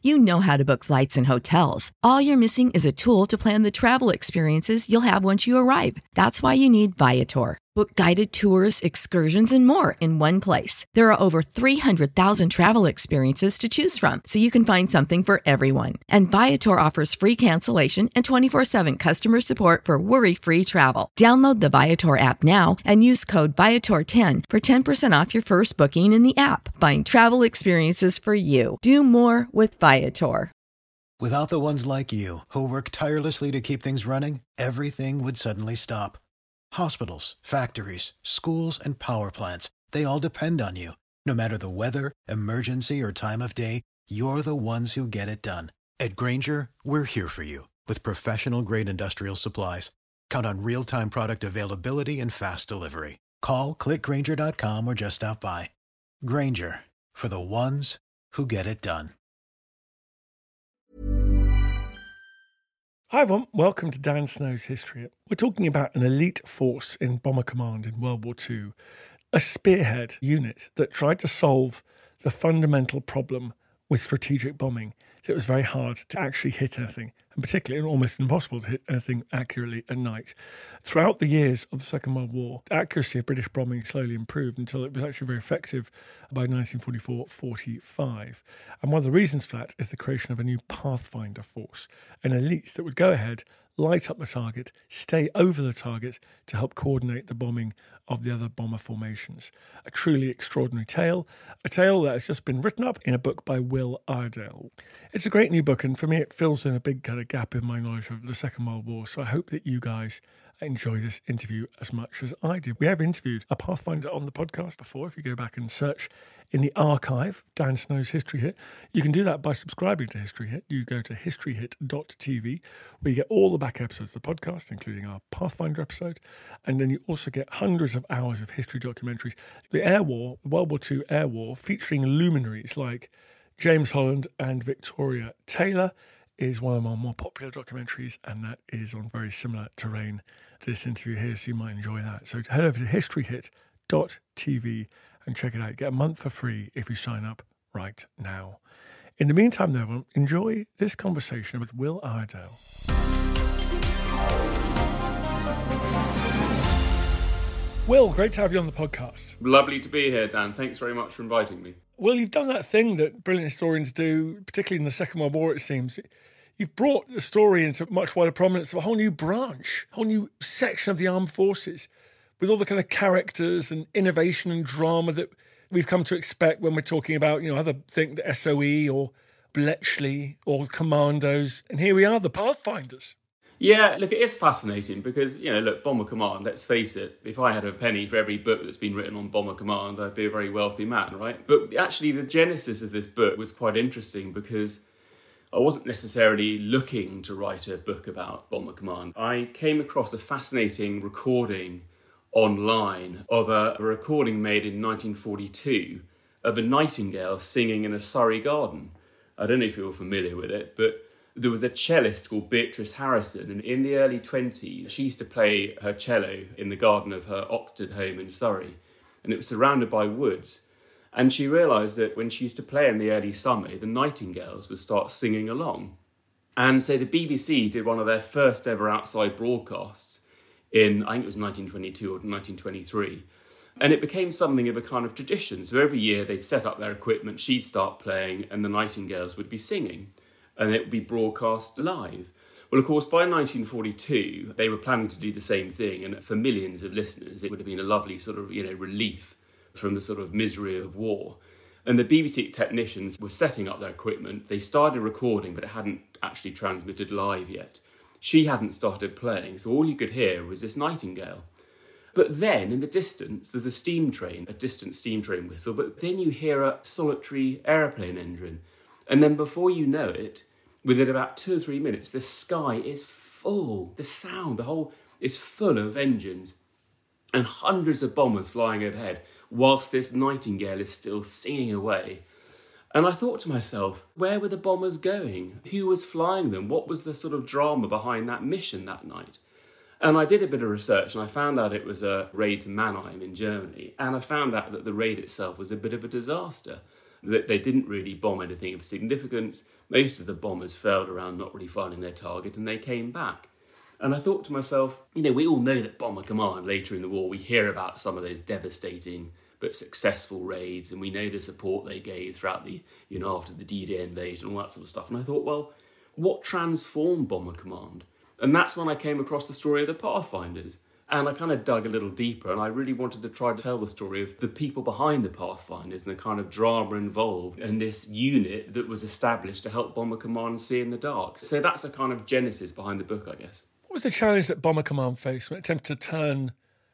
You know how to book flights and hotels. All you're missing is a tool to plan the travel experiences you'll have once you arrive. That's why you need Viator. Book guided tours, excursions, and more in one place. There are over 300,000 travel experiences to choose from, so you can find something for everyone. And Viator offers free cancellation and 24/7 customer support for worry-free travel. Download the Viator app now and use code Viator10 for 10% off your first booking in the app. Find travel experiences for you. Do more with Viator. Without the ones like you, who work tirelessly to keep things running, everything would suddenly stop. Hospitals, factories, schools, and power plants, they all depend on you. No matter the weather, emergency, or time of day, you're the ones who get it done. At Grainger, we're here for you with professional-grade industrial supplies. Count on real-time product availability and fast delivery. Call, click Grainger.com, or just stop by. Grainger, for the ones who get it done. Hi everyone, welcome to Dan Snow's History. We're talking about an elite force in Bomber Command in World War II, a spearhead unit that tried to solve the fundamental problem with strategic bombing. It was very hard to actually hit anything, and particularly almost impossible to hit anything accurately at night. Throughout the years of the Second World War, the accuracy of British bombing slowly improved until it was actually very effective by 1944-45. And one of the reasons for that is the creation of a new Pathfinder force, an elite that would go ahead, light up the target, stay over the target to help coordinate the bombing of the other bomber formations. A truly extraordinary tale, a tale that has just been written up in a book by Will Iredale. It's a great new book, and for me it fills in a big kind of gap in my knowledge of the Second World War, so I hope that you guys enjoy this interview as much as I did. We have interviewed a Pathfinder on the podcast before. If you go back and search in the archive, Dan Snow's History Hit, you can do that by subscribing to History Hit. You go to historyhit.tv, where you get all the back episodes of the podcast, including our Pathfinder episode, and then you also get hundreds of hours of history documentaries. The Air War, the World War II Air War, featuring luminaries like James Holland and Victoria Taylor, is one of our more popular documentaries, and that is on very similar terrain to this interview here, so you might enjoy that. So head over to historyhit.tv and check it out. Get a month for free if you sign up right now. In the meantime, though, everyone, enjoy this conversation with Will Iredale. Will, great to have you on the podcast. Lovely to be here, Dan. Thanks very much for inviting me. Well, you've done that thing that brilliant historians do, particularly in the Second World War, it seems. You've brought the story into much wider prominence of a whole new branch, a whole new section of the armed forces, with all the kind of characters and innovation and drama that we've come to expect when we're talking about, other things, the SOE or Bletchley or Commandos. And here we are, the Pathfinders. Yeah, look, it is fascinating because, Bomber Command, let's face it, if I had a penny for every book that's been written on Bomber Command, I'd be a very wealthy man, right? But actually, the genesis of this book was quite interesting because I wasn't necessarily looking to write a book about Bomber Command. I came across a fascinating recording online of a recording made in 1942 of a nightingale singing in a Surrey garden. I don't know if you're familiar with it, but there was a cellist called Beatrice Harrison, and in the early 20s, she used to play her cello in the garden of her Oxted home in Surrey, and it was surrounded by woods. And she realised that when she used to play in the early summer, the nightingales would start singing along. And so the BBC did one of their first ever outside broadcasts in, I think it was 1922 or 1923, and it became something of a kind of tradition. So every year they'd set up their equipment, she'd start playing, and the nightingales would be singing, and it would be broadcast live. Well, of course, by 1942, they were planning to do the same thing, and for millions of listeners, it would have been a lovely sort of, relief from the sort of misery of war. And the BBC technicians were setting up their equipment. They started recording, but it hadn't actually transmitted live yet. She hadn't started playing, so all you could hear was this nightingale. But then, in the distance, there's a steam train, a distant steam train whistle, but then you hear a solitary aeroplane engine. And then before you know it, within about 2 or 3 minutes, the sky is full. The sound, the whole, is full of engines and hundreds of bombers flying overhead whilst this nightingale is still singing away. And I thought to myself, where were the bombers going? Who was flying them? What was the sort of drama behind that mission that night? And I did a bit of research and I found out it was a raid to Mannheim in Germany. And I found out that the raid itself was a bit of a disaster. that they didn't really bomb anything of significance. Most of the bombers failed around not really finding their target, and they came back. And I thought to myself, we all know that Bomber Command later in the war, we hear about some of those devastating but successful raids, and we know the support they gave throughout the, after the D-Day invasion, all that sort of stuff. And I thought, well, what transformed Bomber Command? And that's when I came across the story of the Pathfinders. And I kind of dug a little deeper, and I really wanted to try to tell the story of the people behind the Pathfinders and the kind of drama involved in this unit that was established to help Bomber Command see in the dark. So that's a kind of genesis behind the book, I guess. What was the challenge that Bomber Command faced when it attempted to turn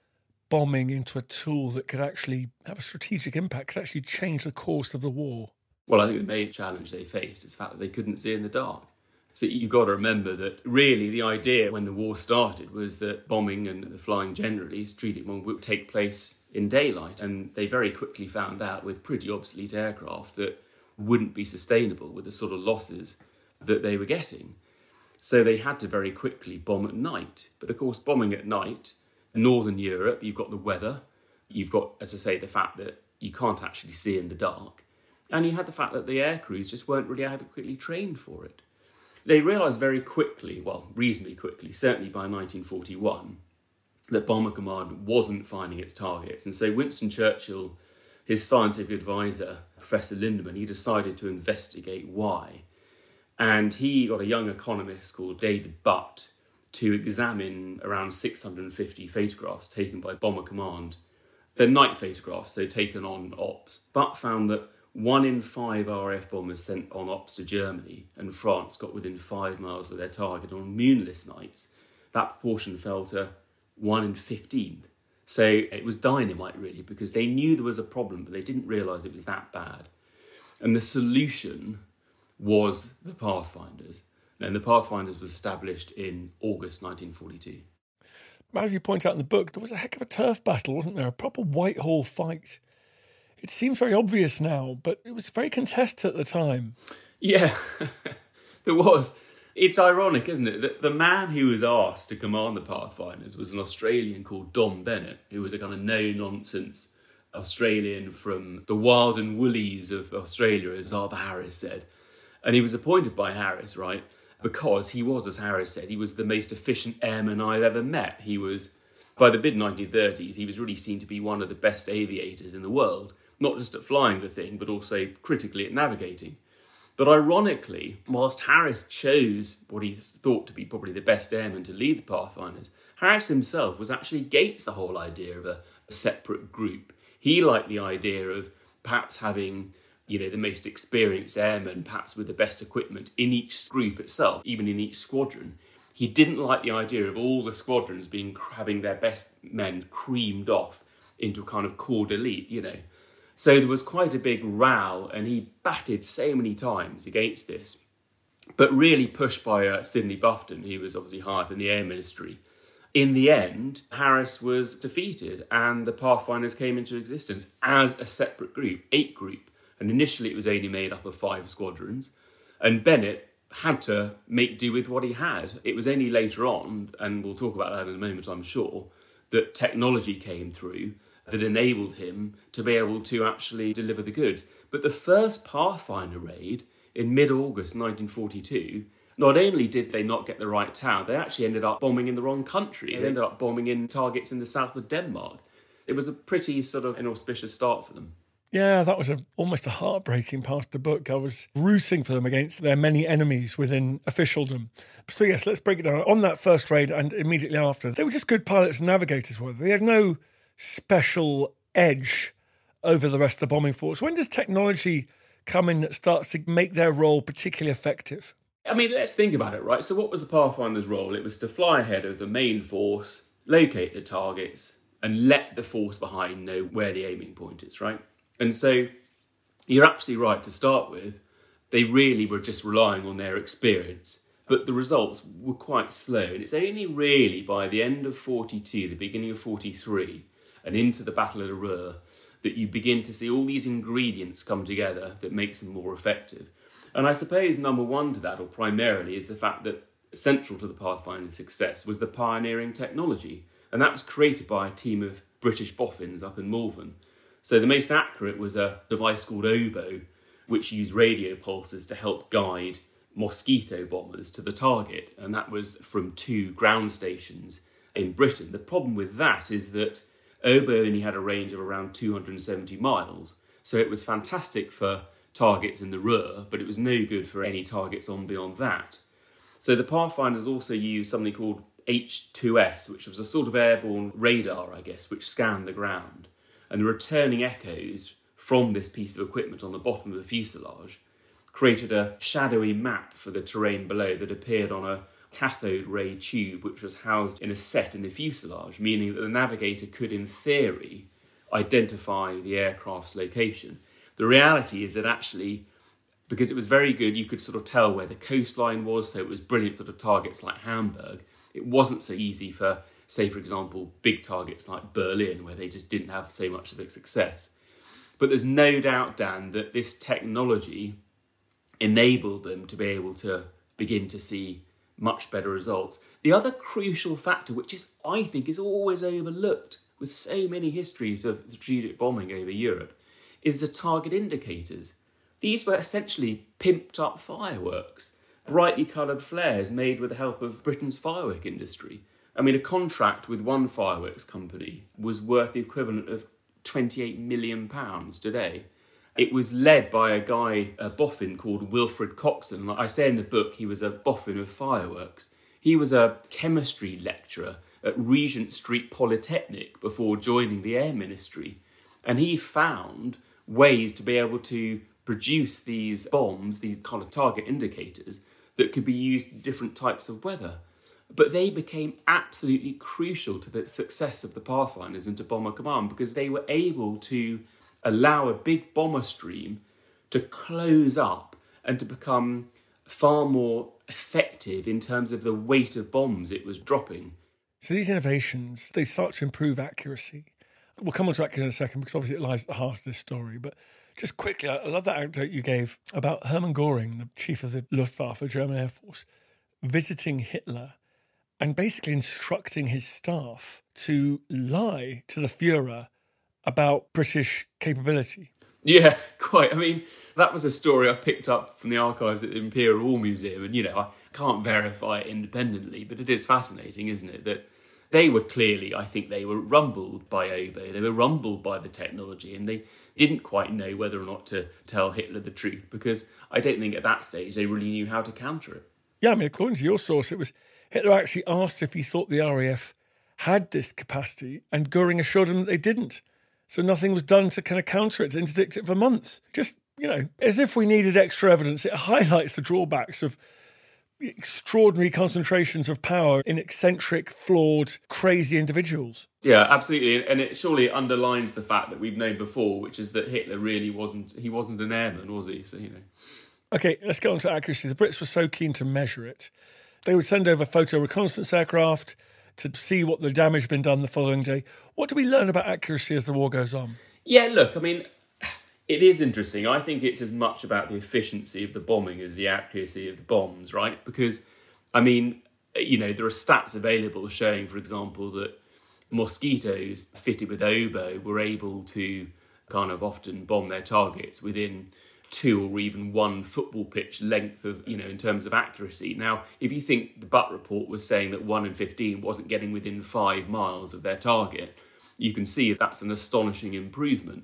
bombing into a tool that could actually have a strategic impact, could actually change the course of the war? Well, I think the main challenge they faced is the fact that they couldn't see in the dark. So you've got to remember that really the idea when the war started was that bombing and the flying generally, strategic bombing, would take place in daylight. And they very quickly found out with pretty obsolete aircraft that wouldn't be sustainable with the sort of losses that they were getting. So they had to very quickly bomb at night. But of course, bombing at night, in Northern Europe, you've got the weather. You've got, as I say, the fact that you can't actually see in the dark. And you had the fact that the air crews just weren't really adequately trained for it. They realised very quickly, well, reasonably quickly, certainly by 1941, that Bomber Command wasn't finding its targets. And so Winston Churchill, his scientific advisor, Professor Lindemann, he decided to investigate why. And he got a young economist called David Butt to examine around 650 photographs taken by Bomber Command. They're night photographs, so taken on ops. Butt found that 1 in 5 RAF bombers sent on ops to Germany and France got within 5 miles of their target on moonless nights. That proportion fell to 1 in 15. So it was dynamite, really, because they knew there was a problem, but they didn't realise it was that bad. And the solution was the Pathfinders. And the Pathfinders was established in August 1942. As you point out in the book, there was a heck of a turf battle, wasn't there? A proper Whitehall fight. It seems very obvious now, but it was very contested at the time. Yeah, there was. It's ironic, isn't it, that the man who was asked to command the Pathfinders was an Australian called Don Bennett, who was a kind of no-nonsense Australian from the wild and woolies of Australia, as Arthur Harris said. And he was appointed by Harris, right, because he was, as Harris said, he was the most efficient airman I've ever met. He was, by the mid-1930s, he was really seen to be one of the best aviators in the world. Not just at flying the thing, but also critically at navigating. But ironically, whilst Harris chose what he thought to be probably the best airman to lead the Pathfinders, Harris himself was actually against the whole idea of a separate group. He liked the idea of perhaps having, the most experienced airmen, perhaps with the best equipment in each group itself, even in each squadron. He didn't like the idea of all the squadrons having their best men creamed off into a kind of corps d'elite, So there was quite a big row, and he batted so many times against this. But really pushed by Sidney Bufton, who was obviously high up in the Air Ministry. In the end, Harris was defeated, and the Pathfinders came into existence as a separate group, 8 group. And initially it was only made up of 5 squadrons. And Bennett had to make do with what he had. It was only later on, and we'll talk about that in a moment, I'm sure, that technology came through that enabled him to be able to actually deliver the goods. But the first Pathfinder raid in mid-August 1942, not only did they not get the right town, they actually ended up bombing in the wrong country. They ended up bombing in targets in the south of Denmark. It was a pretty sort of inauspicious start for them. Yeah, that was almost a heartbreaking part of the book. I was rooting for them against their many enemies within officialdom. So yes, let's break it down. On that first raid and immediately after, they were just good pilots and navigators, were they? They had no special edge over the rest of the bombing force. When does technology come in that starts to make their role particularly effective? I mean, let's think about it, right? So what was the Pathfinder's role? It was to fly ahead of the main force, locate the targets, and let the force behind know where the aiming point is, right? And so you're absolutely right to start with. They really were just relying on their experience, but the results were quite slow. And it's only really by the end of 42, the beginning of 43, and into the Battle of the Ruhr, that you begin to see all these ingredients come together that makes them more effective. And I suppose number one to that, or primarily, is the fact that central to the Pathfinder's success was the pioneering technology. And that was created by a team of British boffins up in Malvern. So the most accurate was a device called Oboe, which used radio pulses to help guide Mosquito bombers to the target. And that was from 2 ground stations in Britain. The problem with that is that Oboe only had a range of around 270 miles. So it was fantastic for targets in the Ruhr, but it was no good for any targets on beyond that. So the Pathfinders also used something called H2S, which was a sort of airborne radar, I guess, which scanned the ground. And the returning echoes from this piece of equipment on the bottom of the fuselage created a shadowy map for the terrain below that appeared on a cathode ray tube which was housed in a set in the fuselage, meaning that the navigator could, in theory, identify the aircraft's location. The reality is that actually, because it was very good, you could sort of tell where the coastline was, so it was brilliant for the targets like Hamburg. It wasn't so easy for, say, for example, big targets like Berlin, where they just didn't have so much of a success. But there's no doubt, Dan, that this technology enabled them to be able to begin to see much better results. The other crucial factor, which is, I think, is always overlooked with so many histories of strategic bombing over Europe, is the target indicators. These were essentially pimped up fireworks, brightly coloured flares made with the help of Britain's firework industry. I mean, a contract with one fireworks company was worth the equivalent of £28 million today. It was led by a guy, a boffin called Wilfred Coxon. Like I say in the book, he was a boffin of fireworks. He was a chemistry lecturer at Regent Street Polytechnic before joining the Air Ministry. And he found ways to be able to produce these bombs, these kind of target indicators, that could be used in different types of weather. But they became absolutely crucial to the success of the Pathfinders and to Bomber Command, because they were able to allow a big bomber stream to close up and to become far more effective in terms of the weight of bombs it was dropping. So these innovations, they start to improve accuracy. We'll come on to accuracy in a second, because obviously it lies at the heart of this story. But just quickly, I love that anecdote you gave about Hermann Göring, the chief of the Luftwaffe, German Air Force, visiting Hitler and basically instructing his staff to lie to the Führer about British capability. Yeah, quite. I mean, that was a story I picked up from the archives at the Imperial War Museum. And, I can't verify it independently, but it is fascinating, isn't it? That they were clearly, I think they were rumbled by Oboe. They were rumbled by the technology, and they didn't quite know whether or not to tell Hitler the truth, because I don't think at that stage they really knew how to counter it. Yeah, I mean, according to your source, it was Hitler actually asked if he thought the RAF had this capacity, and Göring assured him that they didn't. So nothing was done to kind of counter it, to interdict it for months. Just, as if we needed extra evidence. It highlights the drawbacks of extraordinary concentrations of power in eccentric, flawed, crazy individuals. Yeah, absolutely. And it surely underlines the fact that we've known before, which is that Hitler really wasn't an airman, was he? So, Okay, let's get on to accuracy. The Brits were so keen to measure it. They would send over photo reconnaissance aircraft to see what the damage had been done the following day. What do we learn about accuracy as the war goes on? Yeah, look, I mean, it is interesting. I think it's as much about the efficiency of the bombing as the accuracy of the bombs, right? Because, I mean, there are stats available showing, for example, that Mosquitoes fitted with Oboe were able to kind of often bomb their targets within 2 or even 1 football pitch length of, in terms of accuracy. Now, if you think the Butt report was saying that 1 in 15 wasn't getting within 5 miles of their target, you can see that's an astonishing improvement.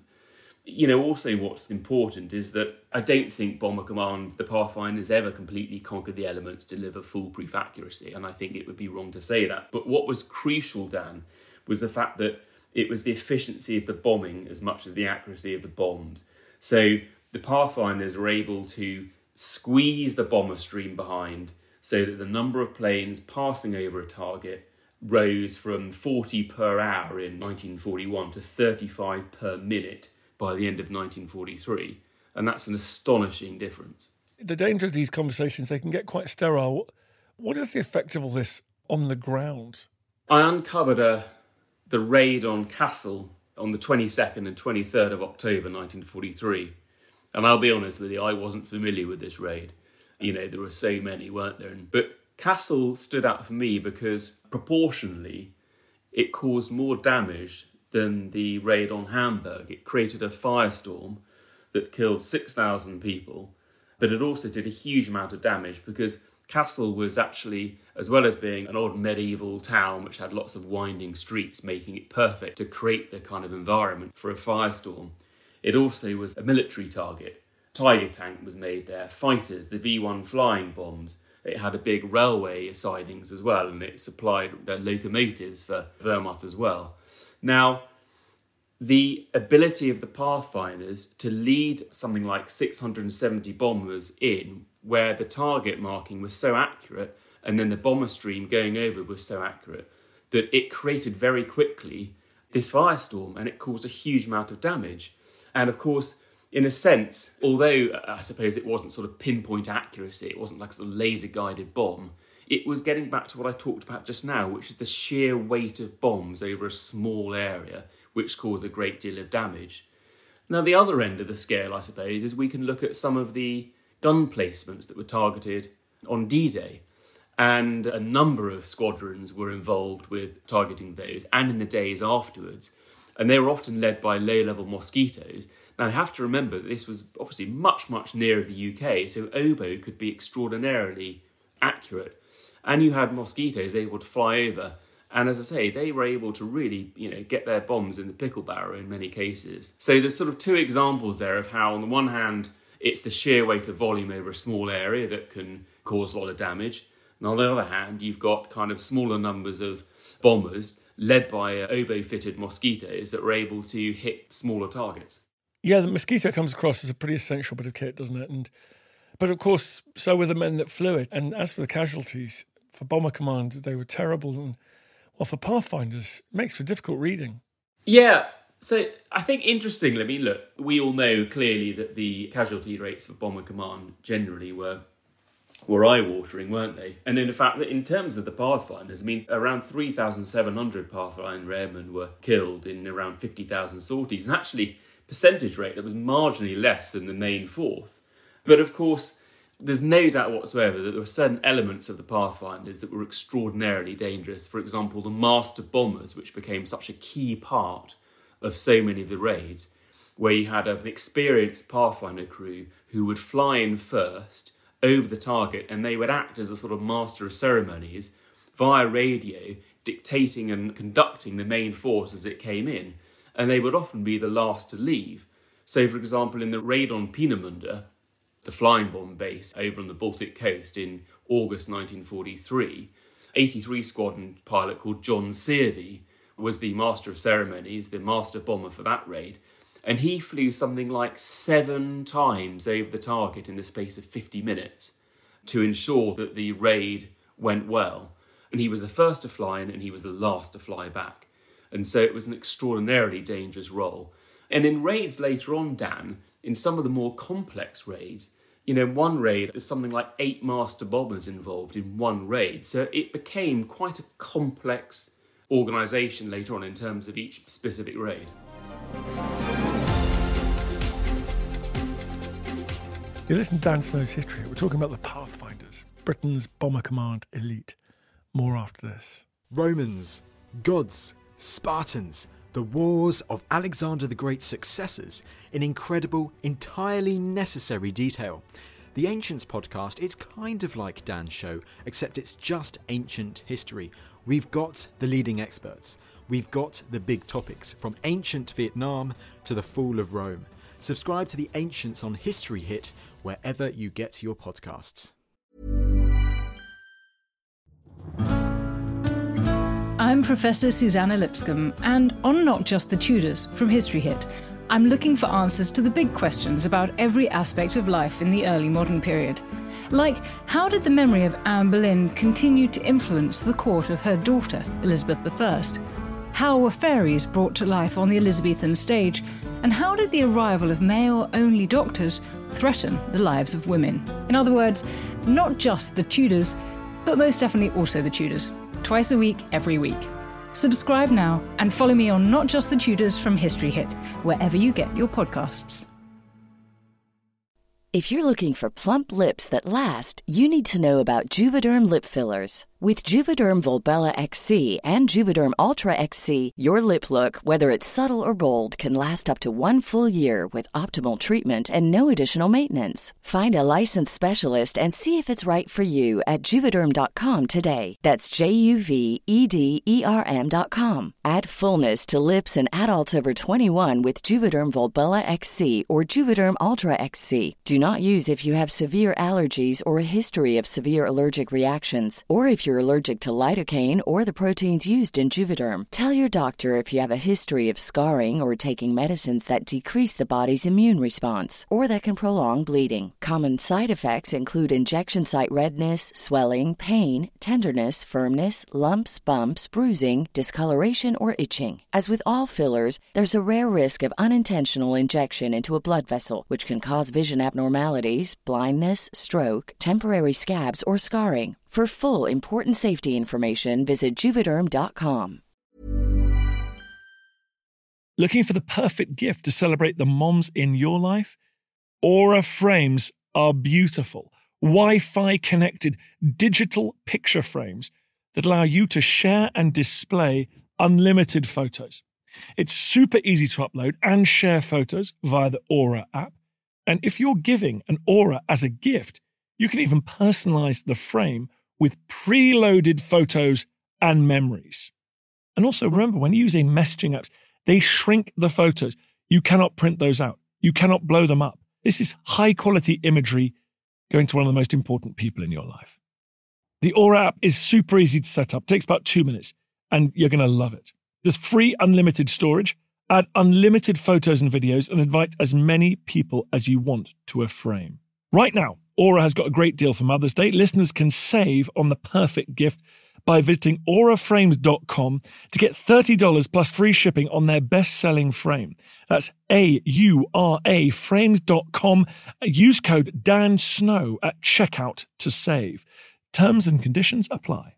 Also what's important is that I don't think Bomber Command, the Pathfinders, ever completely conquered the elements to deliver foolproof accuracy, and I think it would be wrong to say that. But what was crucial, Dan, was the fact that it was the efficiency of the bombing as much as the accuracy of the bombs. So the Pathfinders were able to squeeze the bomber stream behind so that the number of planes passing over a target rose from 40 per hour in 1941 to 35 per minute by the end of 1943. And that's an astonishing difference. The danger of these conversations, they can get quite sterile. What is the effect of all this on the ground? I uncovered the raid on Kassel on the 22nd and 23rd of October 1943. And I'll be honest with you, I wasn't familiar with this raid. There were so many, weren't there? But Kassel stood out for me because proportionally it caused more damage than the raid on Hamburg. It created a firestorm that killed 6,000 people, but it also did a huge amount of damage because Kassel was actually, as well as being an old medieval town which had lots of winding streets, making it perfect to create the kind of environment for a firestorm, it also was a military target. Tiger tank was made there, fighters, the V-1 flying bombs. It had a big railway sidings as well, and it supplied locomotives for Wehrmacht as well. Now, the ability of the Pathfinders to lead something like 670 bombers in where the target marking was so accurate and then the bomber stream going over was so accurate that it created very quickly this firestorm and it caused a huge amount of damage. And of course, in a sense, although I suppose it wasn't sort of pinpoint accuracy, it wasn't like a sort of laser-guided bomb, it was getting back to what I talked about just now, which is the sheer weight of bombs over a small area, which caused a great deal of damage. Now, the other end of the scale, I suppose, is we can look at some of the gun placements that were targeted on D-Day. And a number of squadrons were involved with targeting those and in the days afterwards. And they were often led by low-level mosquitoes. Now, I have to remember that this was obviously much, much nearer the UK, so oboe could be extraordinarily accurate. And you had mosquitoes able to fly over. And as I say, they were able to really, get their bombs in the pickle barrel in many cases. So there's sort of two examples there of how, on the one hand, it's the sheer weight of volume over a small area that can cause a lot of damage. And on the other hand, you've got kind of smaller numbers of bombers led by oboe-fitted mosquitoes that were able to hit smaller targets. Yeah, the mosquito comes across as a pretty essential bit of kit, doesn't it? But of course, so were the men that flew it. And as for the casualties, for Bomber Command, they were terrible. And, well, for Pathfinders, it makes for difficult reading. Yeah, so I think interestingly, I mean, look, we all know clearly that the casualty rates for Bomber Command generally were eye-watering, weren't they? And in fact, in terms of the Pathfinders, I mean, around 3,700 Pathfinder airmen were killed in around 50,000 sorties. And actually, percentage rate that was marginally less than the main force. But of course, there's no doubt whatsoever that there were certain elements of the Pathfinders that were extraordinarily dangerous. For example, the master bombers, which became such a key part of so many of the raids, where you had an experienced Pathfinder crew who would fly in first over the target, and they would act as a sort of master of ceremonies via radio, dictating and conducting the main force as it came in. And they would often be the last to leave. So, for example, in the raid on Peenemünde, the flying bomb base over on the Baltic coast in August 1943, 83 Squadron pilot called John Searby was the master of ceremonies, the master bomber for that raid. And he flew something like 7 times over the target in the space of 50 minutes to ensure that the raid went well. And he was the first to fly in and he was the last to fly back. And so it was an extraordinarily dangerous role. And in raids later on, Dan, in some of the more complex raids, one raid, there's something like 8 master bombers involved in one raid. So it became quite a complex organisation later on in terms of each specific raid. You listen to Dan Snow's History. We're talking about the Pathfinders, Britain's Bomber Command elite. More after this. Romans, gods, Spartans, the wars of Alexander the Great's successors in incredible, entirely necessary detail. The Ancients podcast, it's kind of like Dan's show, except it's just ancient history. We've got the leading experts. We've got the big topics, from ancient Vietnam to the fall of Rome. Subscribe to the Ancients on History Hit wherever you get your podcasts. I'm Professor Susanna Lipscomb, and on Not Just the Tudors from History Hit, I'm looking for answers to the big questions about every aspect of life in the early modern period. Like, how did the memory of Anne Boleyn continue to influence the court of her daughter, Elizabeth I? How were fairies brought to life on the Elizabethan stage? And how did the arrival of male-only doctors threaten the lives of women? In other words, not just the Tudors, but most definitely also the Tudors. Twice a week, every week. Subscribe now and follow me on Not Just the Tudors from History Hit, wherever you get your podcasts. If you're looking for plump lips that last, you need to know about Juvederm lip fillers. With Juvederm Volbella XC and Juvederm Ultra XC, your lip look, whether it's subtle or bold, can last up to 1 full year with optimal treatment and no additional maintenance. Find a licensed specialist and see if it's right for you at Juvederm.com today. That's JUVEDERM.com. Add fullness to lips in adults over 21 with Juvederm Volbella XC or Juvederm Ultra XC. Do not use if you have severe allergies or a history of severe allergic reactions, or if you're allergic to lidocaine or the proteins used in Juvederm. Tell your doctor if you have a history of scarring or taking medicines that decrease the body's immune response or that can prolong bleeding. Common side effects include injection site redness, swelling, pain, tenderness, firmness, lumps, bumps, bruising, discoloration, or itching. As with all fillers, there's a rare risk of unintentional injection into a blood vessel, which can cause vision abnormalities, blindness, stroke, temporary scabs, or scarring. For full, important safety information, visit Juvederm.com. Looking for the perfect gift to celebrate the moms in your life? Aura frames are beautiful, Wi-Fi connected digital picture frames that allow you to share and display unlimited photos. It's super easy to upload and share photos via the Aura app. And if you're giving an Aura as a gift, you can even personalize the frame with preloaded photos and memories. And also remember, when using messaging apps, they shrink the photos. You cannot print those out. You cannot blow them up. This is high quality imagery going to one of the most important people in your life. The Aura app is super easy to set up. It takes about 2 minutes and you're going to love it. There's free unlimited storage, add unlimited photos and videos, and invite as many people as you want to a frame. Right now, Aura has got a great deal for Mother's Day. Listeners can save on the perfect gift by visiting auraframes.com to get $30 plus free shipping on their best-selling frame. That's AURA frames.com. Use code DANSNOW at checkout to save. Terms and conditions apply.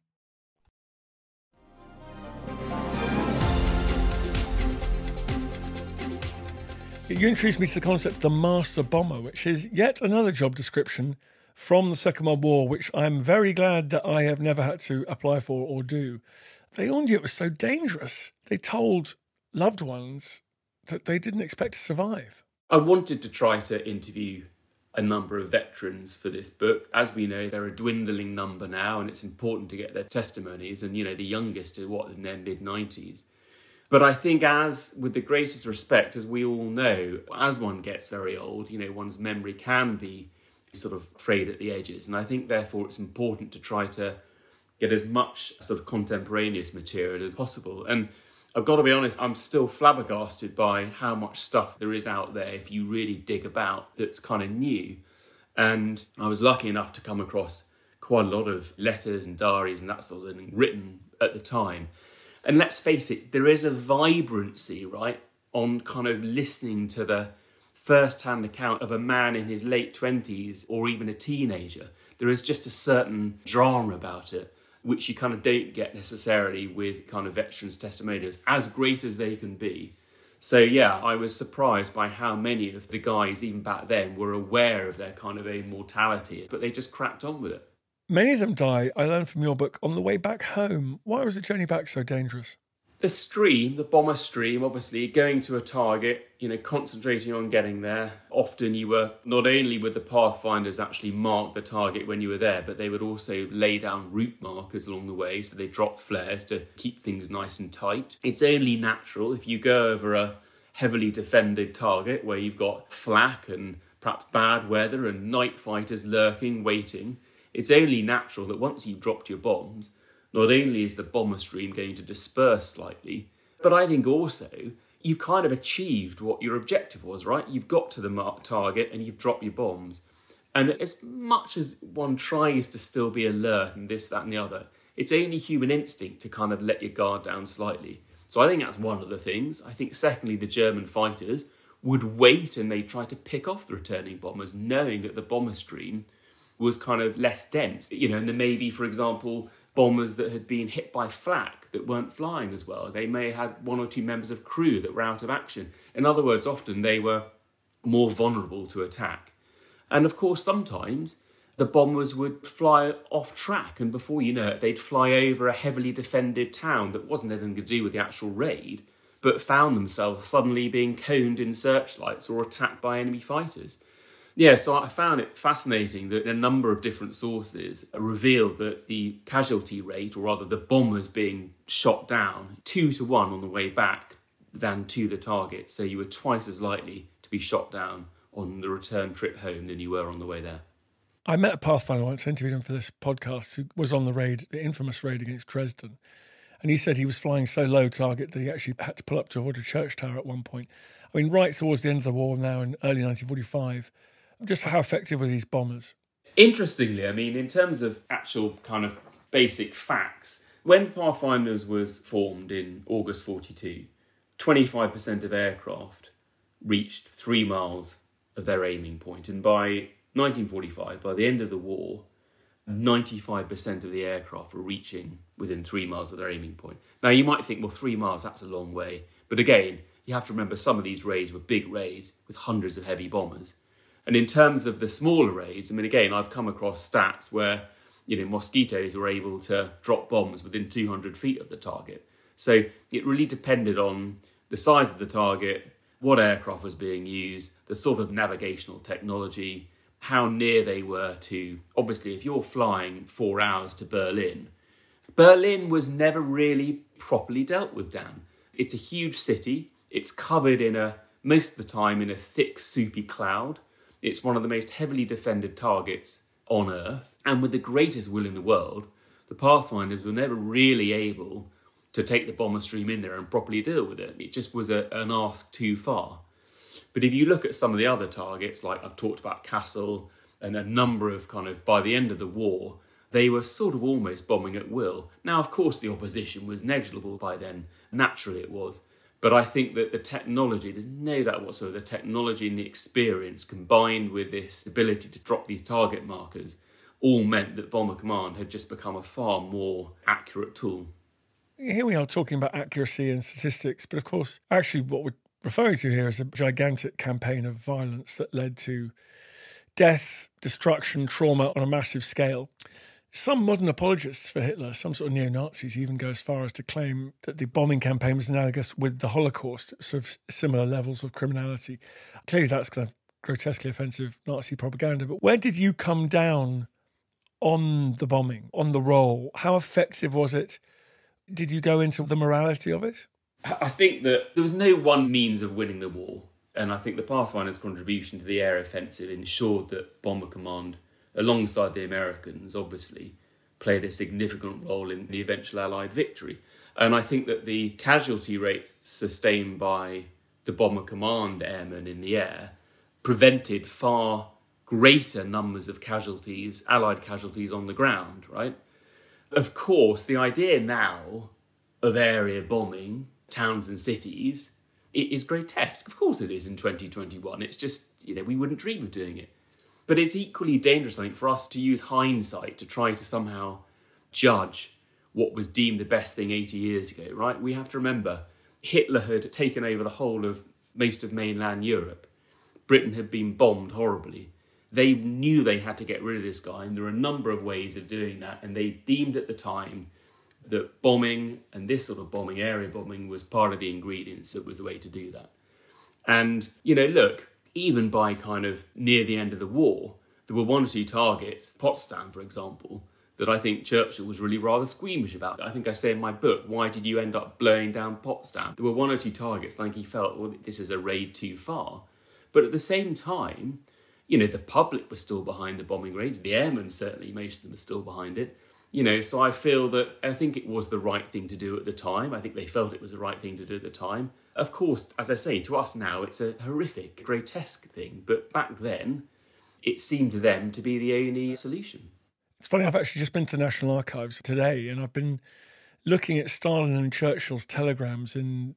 You introduced me to the concept of the master bomber, which is yet another job description from the Second World War, which I'm very glad that I have never had to apply for or do. They all knew it was so dangerous. They told loved ones that they didn't expect to survive. I wanted to try to interview a number of veterans for this book. As we know, they're a dwindling number now, and it's important to get their testimonies. And, the youngest are, in their mid-90s. But I think, as with the greatest respect, as we all know, as one gets very old, one's memory can be sort of frayed at the edges. And I think, therefore, it's important to try to get as much sort of contemporaneous material as possible. And I've got to be honest, I'm still flabbergasted by how much stuff there is out there if you really dig about that's kind of new. And I was lucky enough to come across quite a lot of letters and diaries and that sort of thing written at the time. And let's face it, there is a vibrancy, right, on kind of listening to the first-hand account of a man in his late 20s or even a teenager. There is just a certain drama about it, which you kind of don't get necessarily with kind of veterans' testimonials, as great as they can be. So, yeah, I was surprised by how many of the guys, even back then, were aware of their kind of own mortality, but they just cracked on with it. Many of them die, I learned from your book, on the way back home. Why was the journey back so dangerous? The stream, the bomber stream, obviously, going to a target, concentrating on getting there. Often you were, not only would the pathfinders actually mark the target when you were there, but they would also lay down route markers along the way, so they drop flares to keep things nice and tight. It's only natural if you go over a heavily defended target where you've got flak and perhaps bad weather and night fighters lurking, waiting. It's only natural that once you've dropped your bombs, not only is the bomber stream going to disperse slightly, but I think also you've kind of achieved what your objective was, right? You've got to the target and you've dropped your bombs. And as much as one tries to still be alert and this, that and the other, it's only human instinct to kind of let your guard down slightly. So I think that's one of the things. I think secondly, the German fighters would wait and they'd try to pick off the returning bombers, knowing that the bomber stream was kind of less dense. And there may be, for example, bombers that had been hit by flak that weren't flying as well. They may have had one or two members of crew that were out of action. In other words, often they were more vulnerable to attack. And of course, sometimes the bombers would fly off track, and before you know it, they'd fly over a heavily defended town that wasn't anything to do with the actual raid, but found themselves suddenly being coned in searchlights or attacked by enemy fighters. Yeah, so I found it fascinating that a number of different sources revealed that the casualty rate, or rather the bombers being shot down, 2 to 1 on the way back than to the target. So you were twice as likely to be shot down on the return trip home than you were on the way there. I met a Pathfinder once, interviewed him for this podcast, who was on the raid, the infamous raid against Dresden. And he said he was flying so low target that he actually had to pull up to avoid a church tower at one point. I mean, right towards the end of the war now in early 1945, just how effective were these bombers? Interestingly, I mean, in terms of actual kind of basic facts, when Pathfinders was formed in August 42, 25% of aircraft reached 3 miles of their aiming point. And by 1945, by the end of the war, 95% of the aircraft were reaching within 3 miles of their aiming point. Now, you might think, well, 3 miles, that's a long way. But again, you have to remember some of these raids were big raids with hundreds of heavy bombers. And in terms of the smaller raids, I mean, again, I've come across stats where, Mosquitoes were able to drop bombs within 200 feet of the target. So it really depended on the size of the target, what aircraft was being used, the sort of navigational technology, how near they were to... Obviously, if you're flying 4 hours to Berlin, Berlin was never really properly dealt with, Dan. It's a huge city. It's covered most of the time in a thick, soupy cloud. It's one of the most heavily defended targets on Earth. And with the greatest will in the world, the Pathfinders were never really able to take the bomber stream in there and properly deal with it. It just was an ask too far. But if you look at some of the other targets, like I've talked about Kassel and a number of by the end of the war, they were sort of almost bombing at will. Now, of course, the opposition was negligible by then. Naturally it was. But I think that the technology, there's no doubt whatsoever, the technology and the experience combined with this ability to drop these target markers all meant that Bomber Command had just become a far more accurate tool. Here we are talking about accuracy and statistics, but of course, actually what we're referring to here is a gigantic campaign of violence that led to death, destruction, trauma on a massive scale. Some modern apologists for Hitler, some sort of neo-Nazis, even go as far as to claim that the bombing campaign was analogous with the Holocaust, sort of similar levels of criminality. Clearly that's kind of grotesquely offensive Nazi propaganda. But where did you come down on the bombing, on the role? How effective was it? Did you go into the morality of it? I think that there was no one means of winning the war. And I think the Pathfinder's contribution to the air offensive ensured that Bomber Command, alongside the Americans, obviously, played a significant role in the eventual Allied victory. And I think that the casualty rate sustained by the Bomber Command airmen in the air prevented far greater numbers of casualties, Allied casualties on the ground, right? Of course, the idea now of area bombing towns and cities, it is grotesque. Of course it is in 2021. It's just, we wouldn't dream of doing it. But it's equally dangerous, I think, for us to use hindsight to try to somehow judge what was deemed the best thing 80 years ago, right? We have to remember, Hitler had taken over the whole of most of mainland Europe. Britain had been bombed horribly. They knew they had to get rid of this guy, and there were a number of ways of doing that, and they deemed at the time that bombing and this sort of bombing, area bombing, was part of the ingredients. That was the way to do that. And, look, even by kind of near the end of the war, there were 1 or 2 targets, Potsdam, for example, that I think Churchill was really rather squeamish about. I think I say in my book, why did you end up blowing down Potsdam? There were 1 or 2 targets, like he felt, well, this is a raid too far. But at the same time, the public was still behind the bombing raids. The airmen, certainly, most of them are still behind it. So I think it was the right thing to do at the time. I think they felt it was the right thing to do at the time. Of course, as I say, to us now, it's a horrific, grotesque thing. But back then, it seemed to them to be the only solution. It's funny, I've actually just been to the National Archives today, and I've been looking at Stalin and Churchill's telegrams in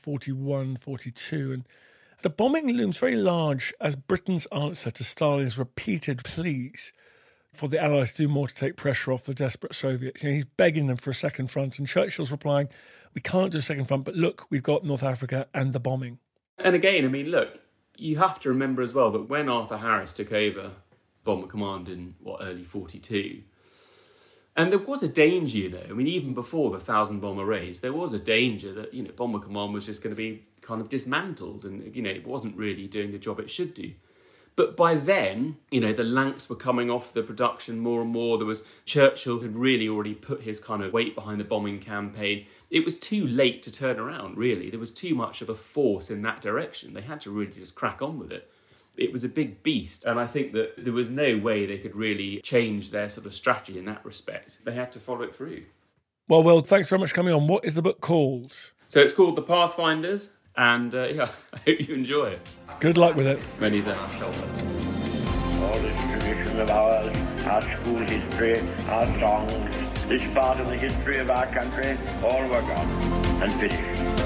1941, 42, and the bombing looms very large as Britain's answer to Stalin's repeated pleas for the Allies to do more to take pressure off the desperate Soviets. He's begging them for a second front, and Churchill's replying, we can't do a second front, but look, we've got North Africa and the bombing. And again, look, you have to remember as well that when Arthur Harris took over Bomber Command in, early 42. And there was a danger, even before the 1,000 bomber raise, there was a danger that, Bomber Command was just going to be kind of dismantled and, it wasn't really doing the job it should do. But by then, the lanks were coming off the production more and more. Churchill had really already put his kind of weight behind the bombing campaign. It was too late to turn around, really. There was too much of a force in that direction. They had to really just crack on with it. It was a big beast, and I think that there was no way they could really change their sort of strategy in that respect. They had to follow it through. Well, Will, thanks very much for coming on. What is the book called? So it's called The Pathfinders, and I hope you enjoy it. Good luck with it. Many thanks. All this tradition of ours, our school history, our songs, this part of the history of our country, all were gone and finished.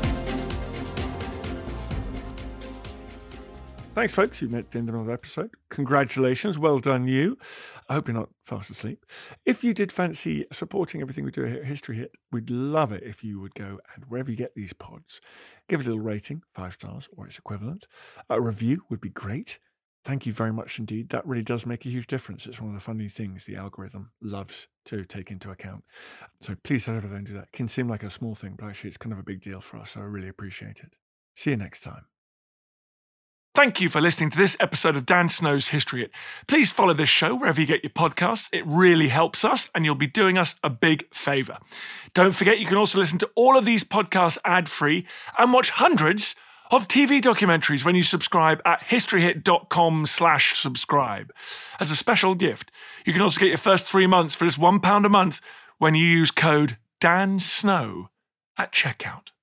Thanks, folks. You've made it to the end of another episode. Congratulations. Well done, you. I hope you're not fast asleep. If you did fancy supporting everything we do here at History Hit, we'd love it if you would go and wherever you get these pods, give it a little rating, 5 stars or its equivalent. A review would be great. Thank you very much indeed. That really does make a huge difference. It's one of the funny things the algorithm loves to take into account. So please head over there and do that. It can seem like a small thing, but actually it's kind of a big deal for us, so I really appreciate it. See you next time. Thank you for listening to this episode of Dan Snow's History Hit. Please follow this show wherever you get your podcasts. It really helps us, and you'll be doing us a big favour. Don't forget, you can also listen to all of these podcasts ad-free and watch hundreds of TV documentaries when you subscribe at historyhit.com/subscribe. As a special gift, you can also get your first 3 months for just £1 a month when you use code DANSNOW at checkout.